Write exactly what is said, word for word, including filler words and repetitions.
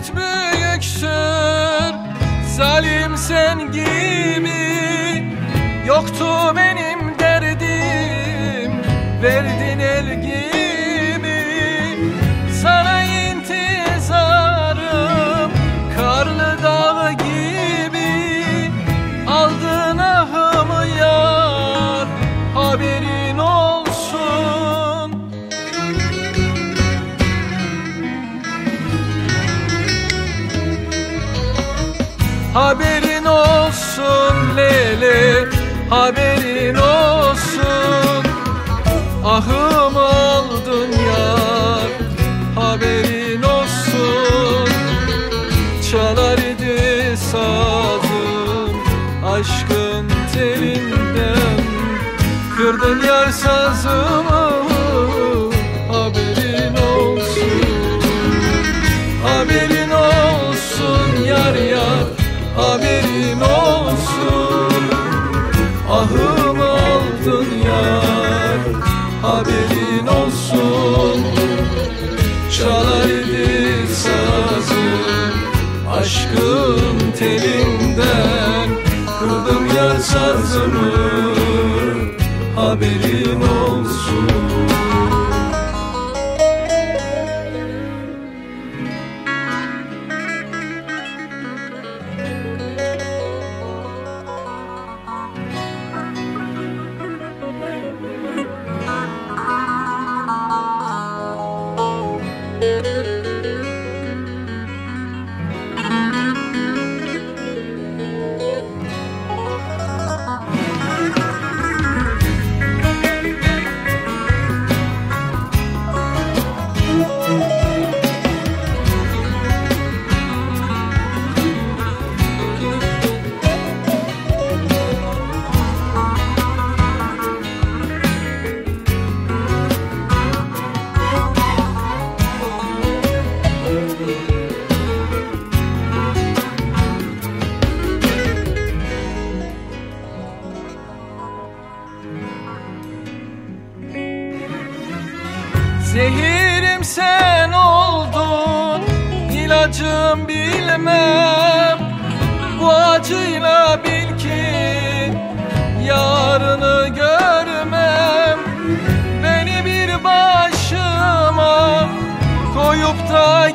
dert büyüksür, zalim sen gibi. Yoktu benim derdim, verdin el gibi. Sana intizarım karlı dağ gibi. Aldın ahımı yar, haberin olsun. Haberin olsun Lele, haberin olsun. Ahım aldın yar, haberin olsun. Çalar idi sazım aşkın telinden, kırdın yar sazımı, haberin olsun. Haberin olsun yar yar, haberin olsun. Ahım aldın yar, haberin olsun. Çalar idi sazım aşkın telinden, kırdım yar sazımı, haberin olsun. Zehirim sen oldun, ilacım bilmem. Bu acıyla bil ki yarını görmem. Beni bir başıma koyup da